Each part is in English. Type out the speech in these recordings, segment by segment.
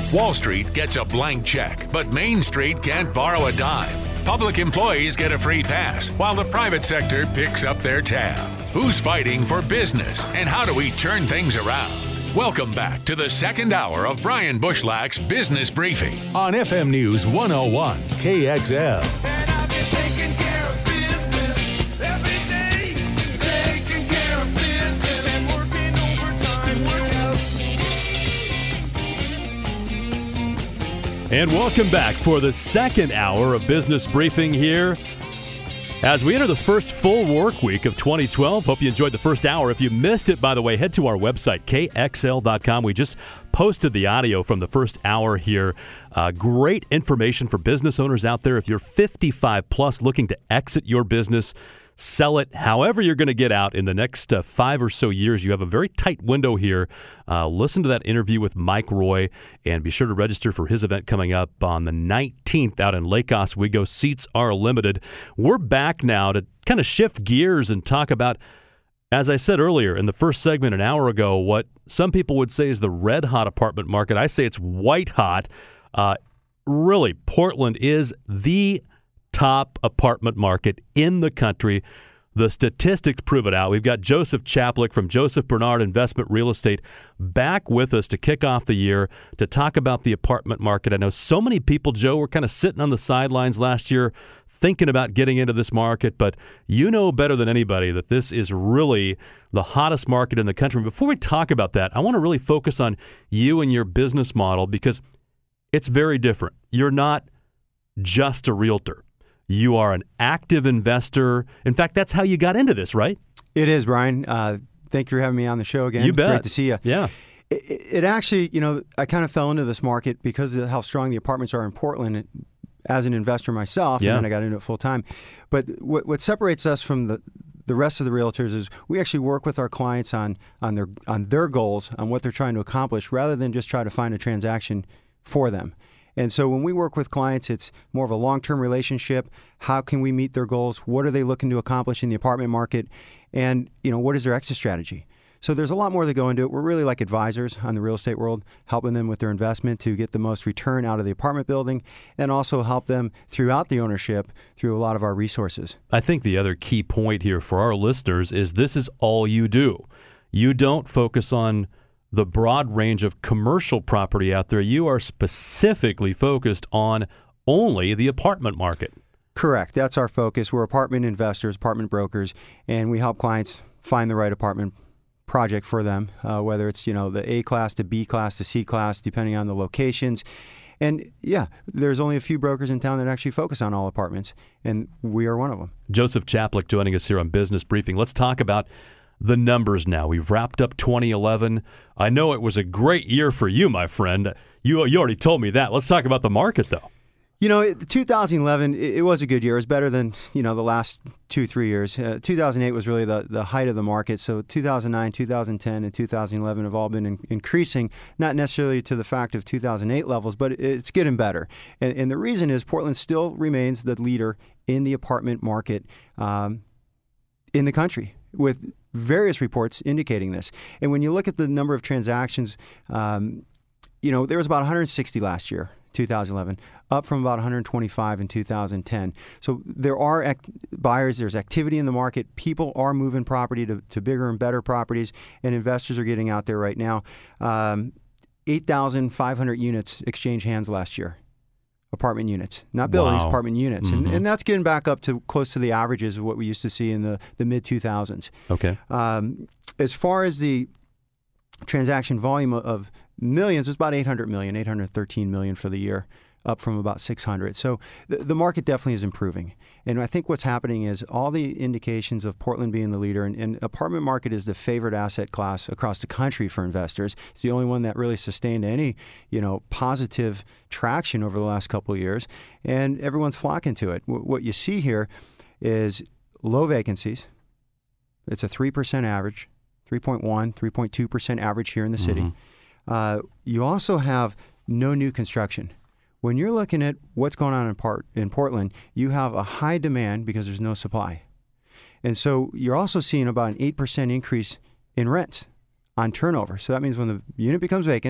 Wall Street gets a blank check, but Main Street can't borrow a dime. Public employees get a free pass, while the private sector picks up their tab. Who's fighting for business, and how do we turn things around? Welcome back to the second hour of Brian Bushlach's Business Briefing on FM News 101 KXL. And I've been taking care of business every day. Taking care of business and working overtime. And welcome back for the second hour of Business Briefing here as we enter the first full work week of 2012. Hope you enjoyed the first hour. If you missed it, by the way, head to our website, kxl.com. We just posted the audio from the first hour here. Great information for business owners out there. If you're 55 plus looking to exit your business, sell it, however you're going to get out in the next 5 or so years, you have a very tight window here. Listen to that interview with Mike Roy, and be sure to register for his event coming up on the 19th out in Lake Oswego. Seats are limited. We're back now to kind of shift gears and talk about, as I said earlier in the first segment an hour ago, what some people would say is the red-hot apartment market. I say it's white-hot. Really, Portland is the top apartment market in the country. The statistics prove it out. We've got Joseph Chaplik from Joseph Bernard Investment Real Estate back with us to kick off the year to talk about the apartment market. I know so many people, Joe, were kind of sitting on the sidelines last year thinking about getting into this market, but you know better than anybody that this is really the hottest market in the country. Before we talk about that, I want to really focus on you and your business model because it's very different. You're not just a realtor. You are an active investor. In fact, that's how you got into this, right? It is, Brian. Thank you for having me on the show again. You bet. Great to see you. Yeah. It actually, I kind of fell into this market because of how strong the apartments are in Portland as an investor myself, and then I got into it full time. But what separates us from the rest of the realtors is we actually work with our clients on their goals, on what they're trying to accomplish, rather than just try to find a transaction for them. And so when we work with clients, it's more of a long-term relationship. How can we meet their goals? What are they looking to accomplish in the apartment market? And, what is their exit strategy? So there's a lot more that go into it. We're really like advisors on the real estate world, helping them with their investment to get the most return out of the apartment building, and also help them throughout the ownership through a lot of our resources. I think the other key point here for our listeners is this is all you do. You don't focus on the broad range of commercial property out there. You are specifically focused on only the apartment market. Correct. That's our focus. We're apartment investors, apartment brokers, and we help clients find the right apartment project for them, whether it's, the A class to B class to C class, depending on the locations. And there's only a few brokers in town that actually focus on all apartments, and we are one of them. Joseph Chaplik joining us here on Business Briefing. Let's talk about the numbers now. We've wrapped up 2011. I know it was a great year for you, my friend. You already told me that. Let's talk about the market, though. 2011, it was a good year. It was better than, the last 2-3 years. 2008 was really the height of the market. So 2009, 2010, and 2011 have all been increasing, not necessarily to the fact of 2008 levels, but it's getting better. And the reason is Portland still remains the leader in the apartment market in the country, with various reports indicating this. And when you look at the number of transactions, there was about 160 last year, 2011, up from about 125 in 2010. So there are buyers, there's activity in the market. People are moving property to bigger and better properties, and investors are getting out there right now. 8,500 units exchanged hands last year. Apartment units, not buildings, apartment units. Mm-hmm. And that's getting back up to close to the averages of what we used to see in the mid-2000s. Okay. As far as the transaction volume of millions, it's about 800 million, 813 million for the year, up from about 600. So the market definitely is improving. And I think what's happening is all the indications of Portland being the leader, and apartment market is the favorite asset class across the country for investors. It's the only one that really sustained any, positive traction over the last couple of years, and everyone's flocking to it. What you see here is low vacancies. It's a 3% average, 3.1, 3.2% average here in the city. You also have no new construction. When you're looking at what's going on in Portland, you have a high demand because there's no supply. And so you're also seeing about an 8% increase in rents on turnover. So that means when the unit becomes vacant,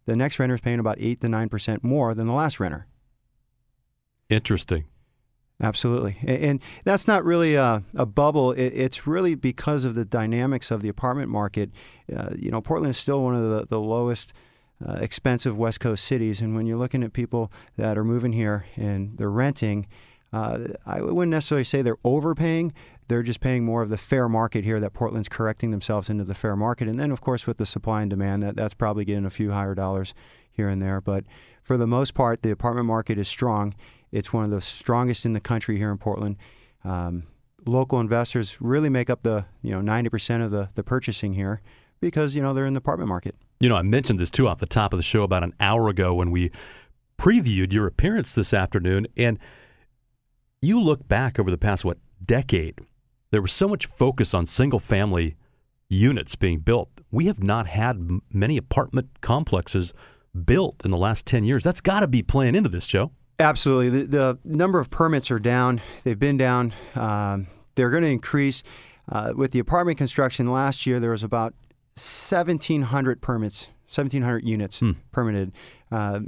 the next renter is paying about 8 to 9% more than the last renter. Interesting. Absolutely. And that's not really a bubble. It's really because of the dynamics of the apartment market. Portland is still one of the lowest expensive West Coast cities. And when you're looking at people that are moving here and they're renting, I wouldn't necessarily say they're overpaying. They're just paying more of the fair market here, that Portland's correcting themselves into the fair market. And then, of course, with the supply and demand, that's probably getting a few higher dollars here and there. But for the most part, the apartment market is strong. It's one of the strongest in the country here in Portland. Local investors really make up the 90% of the purchasing here because they're in the apartment market. I mentioned this too off the top of the show about an hour ago when we previewed your appearance this afternoon, and you look back over the past decade. There was so much focus on single-family units being built. We have not had many apartment complexes built in the last 10 years. That's got to be playing into this, Joe. Absolutely. The number of permits are down. They've been down. They're going to increase. With the apartment construction last year, there was about 1,700 permits, 1,700 units permitted. Half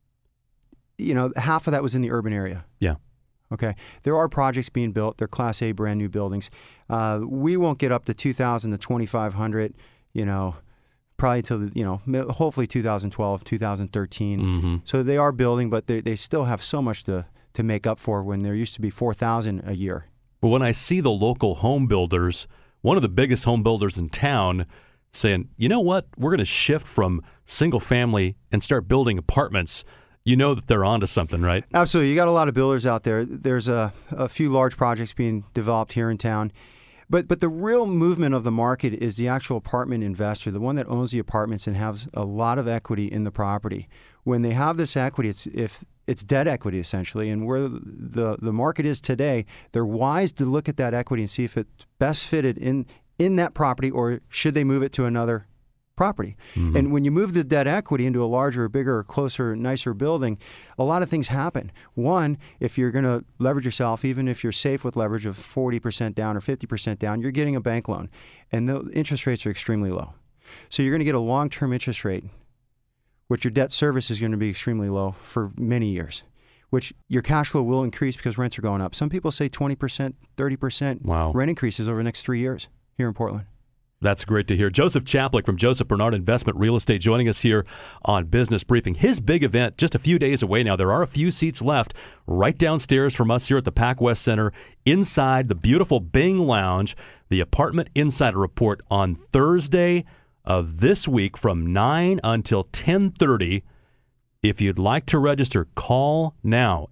of that was in the urban area. Yeah. Okay. There are projects being built. They're Class A brand new buildings. We won't get up to 2,000 to 2,500, probably till hopefully 2012, 2013. Mm-hmm. So they are building, but they still have so much to make up for when there used to be 4,000 a year. But when I see the local home builders, one of the biggest home builders in town saying, you know what, we're going to shift from single family and start building apartments, that they're onto something, right? Absolutely. You got a lot of builders out there. There's a few large projects being developed here in town. But the real movement of the market is the actual apartment investor, the one that owns the apartments and has a lot of equity in the property. When they have this equity, it's debt equity essentially, and where the market is today, they're wise to look at that equity and see if it's best fitted in that property or should they move it to another property. Mm-hmm. And when you move the debt equity into a larger, bigger, closer, nicer building, a lot of things happen. One, if you're going to leverage yourself, even if you're safe with leverage of 40% down or 50% down, you're getting a bank loan. And the interest rates are extremely low. So you're going to get a long-term interest rate, which your debt service is going to be extremely low for many years, which your cash flow will increase because rents are going up. Some people say 20%, 30% rent increases over the next 3 years here in Portland. That's great to hear. Joseph Chaplik from Joseph Bernard Investment Real Estate joining us here on Business Briefing. His big event just a few days away now. There are a few seats left right downstairs from us here at the PacWest Center inside the beautiful Bing Lounge. The Apartment Insider Report on Thursday of this week from 9 until 10:30. If you'd like to register, call now.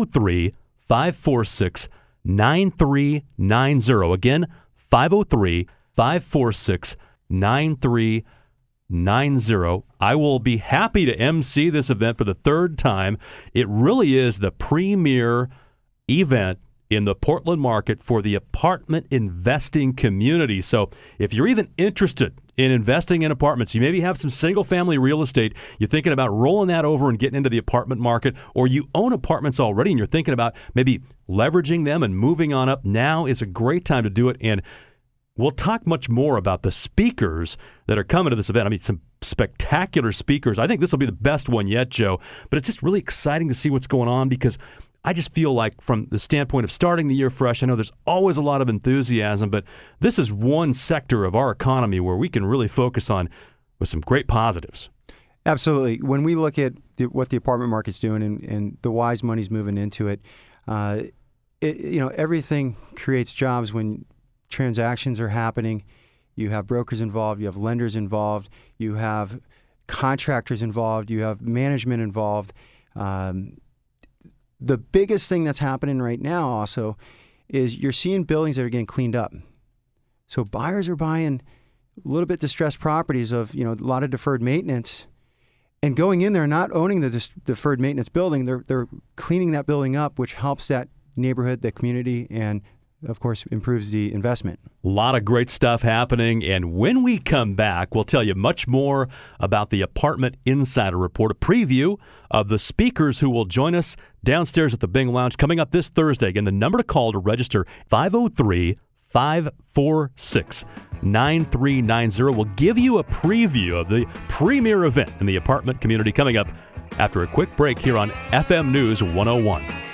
503-546-9390. Again, 503-546-9390. I will be happy to MC this event for the third time. It really is the premier event in the Portland market for the apartment investing community. So if you're even interested in investing in apartments, you maybe have some single-family real estate, you're thinking about rolling that over and getting into the apartment market, or you own apartments already and you're thinking about maybe leveraging them and moving on up, now is a great time to do it. And we'll talk much more about the speakers that are coming to this event. I mean, some spectacular speakers. I think this will be the best one yet, Joe. But it's just really exciting to see what's going on because I just feel like from the standpoint of starting the year fresh, I know there's always a lot of enthusiasm, but this is one sector of our economy where we can really focus on with some great positives. Absolutely. When we look at what the apartment market's doing and the wise money's moving into it, everything creates jobs when transactions are happening. You have brokers involved, you have lenders involved, you have contractors involved, you have management involved. The biggest thing that's happening right now also is you're seeing buildings that are getting cleaned up. So buyers are buying a little bit distressed properties of, a lot of deferred maintenance and going in there, not owning the deferred maintenance building. They're cleaning that building up, which helps that neighborhood, the community, and of course, improves the investment. A lot of great stuff happening. And when we come back, we'll tell you much more about the Apartment Insider Report, a preview of the speakers who will join us downstairs at the Bing Lounge coming up this Thursday. Again, the number to call to register, 503 546-9390. We'll give you a preview of the premier event in the apartment community coming up after a quick break here on FM News 101.